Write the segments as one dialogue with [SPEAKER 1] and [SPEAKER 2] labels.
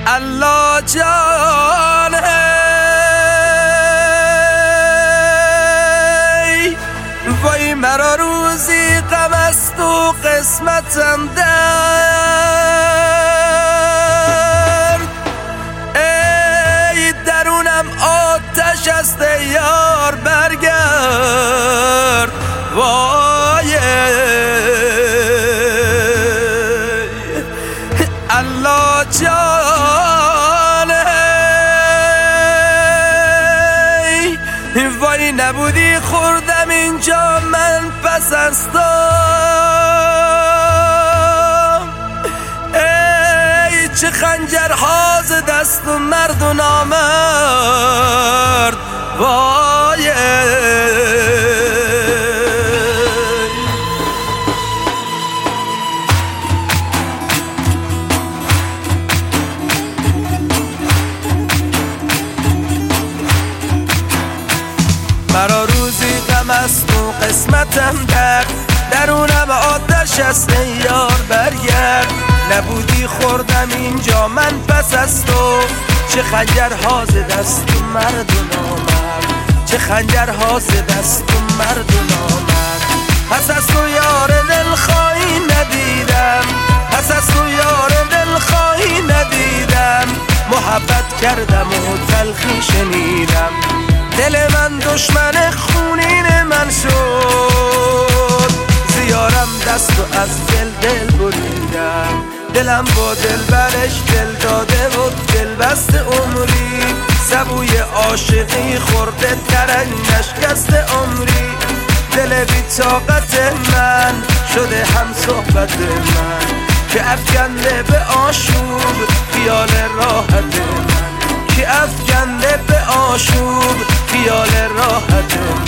[SPEAKER 1] الله جان ای وای مرا روزی غم است و قسمتم درد، ای درونم آتش است یار برگرد. وای الله جان ای وای نبودی خوردم اینجا من پس از تو، ای چه خنجرها ز دست و مرد و نامرد. وای مرا روزی غم است و قسمتم درونم آتش است ای یار برگرد. نبودی خوردم اینجا من پس از تو، چه خنجرها ز دست و مرد و نامرد، چه خنجرها ز دست و مرد و نامرد. پس از تو یار دلخواهی ندیدم، پس از تو یار دلخواهی ندیدم. محبت کردم و تلخی شنیدم، دل من دشمن خونین من شد. زیارم دست و از دل بریدم، دلم با دل برش دل داده و دل بست عمری. سبوی عاشقی خورده ترنگش گست عمری. دل بی طاقت من شده هم صحبت من، که افکنده به آشوب خیال راحت من، که افکنده به آشوب خیال راحت من.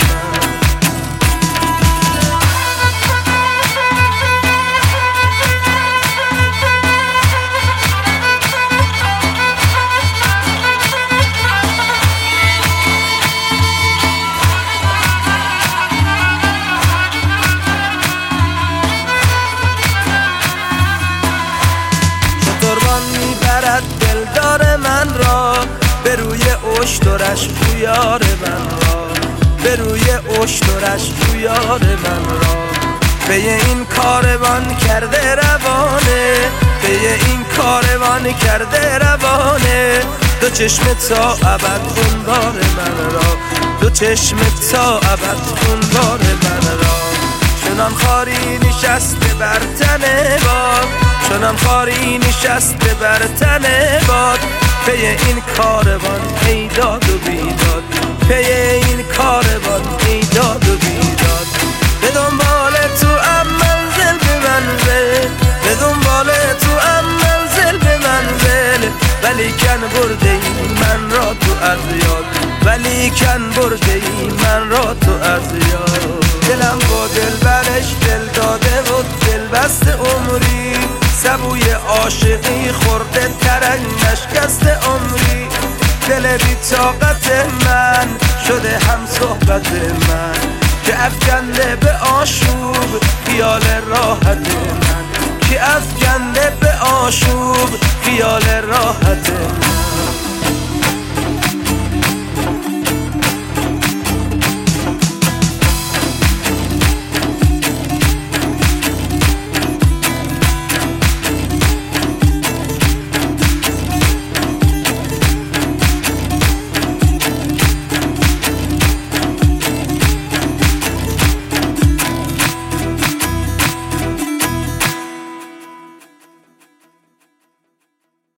[SPEAKER 1] شتربان میبرد دلدار من را به روی اشترش پویار من را، به روی اشترش پویار من را. به این کاروان کرده روانه، به این کاروان کرده روانه. دو چشم تا ابد خونبار من را، دو چشم تا ابد خونبار من را. چنان خاری نشسته بر تن باد، چنان خاری نشسته بر تن باد. پی این کاروان ای داد و بیداد، پی این کاروان ای داد و بیداد. به دنبال تو ام منزل به منزل، به دنبال تو ام منزل به منزل. ولیکن برده ای من را تو از یاد، ولیکن برده ای من را تو از یاد. دلم با دل برش دل داده و دل بست عمری. سبوی عاشقی خورده ترنگش گست عمری. دل بی طاقت من شده هم صحبت من، که افکنده به آشوب خیال راحت من، که افکنده به آشوب خیال راحت